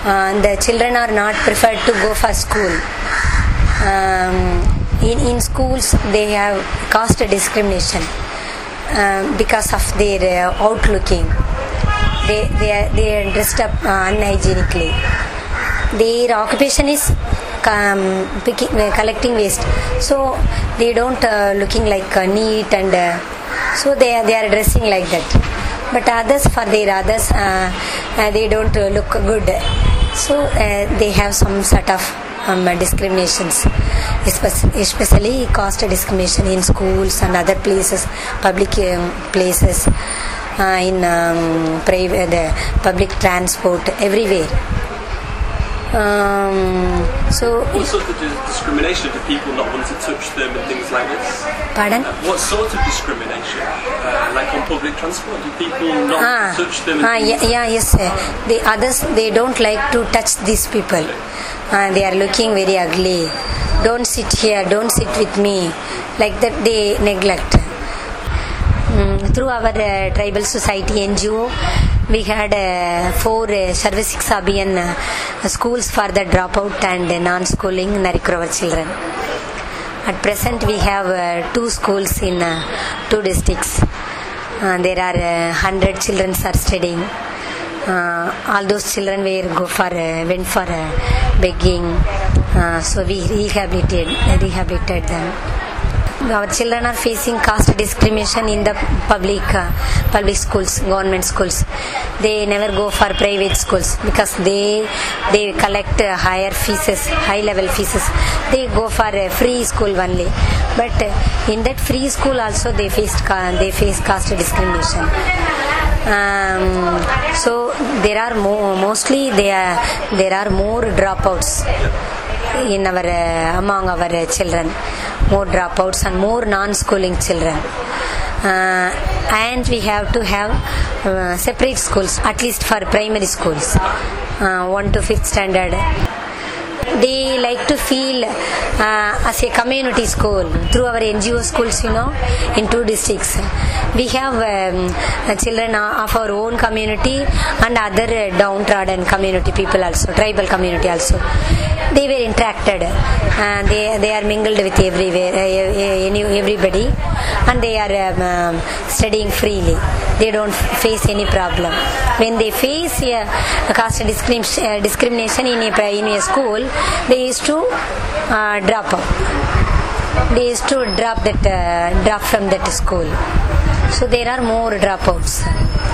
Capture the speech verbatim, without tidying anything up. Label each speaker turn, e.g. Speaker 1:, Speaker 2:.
Speaker 1: uh, the children are not preferred to go for school. Um, in, in schools they have caste discrimination uh, because of their uh, outlooking. They, they, are, they are dressed up uh, unhygienically. Their occupation is um, picking, uh, collecting waste, so they don't uh, looking like uh, neat and uh, so they are, they are dressing like that. But others, for their others, uh, uh, they don't uh, look good, so uh, they have some sort of um, discriminations, especially caste discrimination in schools and other places, public um, places, uh, in um, private, uh, public transport, everywhere. Um, so
Speaker 2: what sort of discrimination do people not want to touch them and things like this?
Speaker 1: Pardon?
Speaker 2: Uh, what sort of discrimination? Uh, like on public transport, do people not
Speaker 1: ah,
Speaker 2: want to touch them? And
Speaker 1: ah, yeah, yeah, yes. The others, they don't like to touch these people. Uh, they are looking very ugly. Don't sit here. Don't sit with me. Like that, they neglect. Mm, through our uh, tribal society N G O, we had uh, four uh, Sarva Shiksha Abhiyan uh, schools for the dropout and uh, non-schooling Narikuravar children. At present, we have uh, two schools in uh, two districts. Uh, there are uh, one hundred children are studying. Uh, all those children were go for uh, went for uh, begging. Uh, so we rehabilitated rehabilitated them. Our children are facing caste discrimination in the public uh, public schools, government schools. They never go for private schools because they they collect uh, higher fees, high level fees. They go for a free school only. But uh, in that free school also they faced they face caste discrimination. Um, so there are more, mostly there are, there are more dropouts in our uh, among our uh, children, more dropouts and more non-schooling children, uh, and we have to have uh, separate schools, at least for primary schools, uh, one to fifth standard. They like to feel uh, as a community school through our N G O schools, you know, in two districts. We have um, children of our own community and other downtrodden community people also, tribal community also. They were interacted, uh, they they are mingled with everywhere, uh, everybody, and they are um, um, studying freely. They don't face any problem. When they face uh, caste discrimination, uh, discrimination in a in a school, they used to uh, drop out. They used to drop that uh, drop from that school. So there are more dropouts.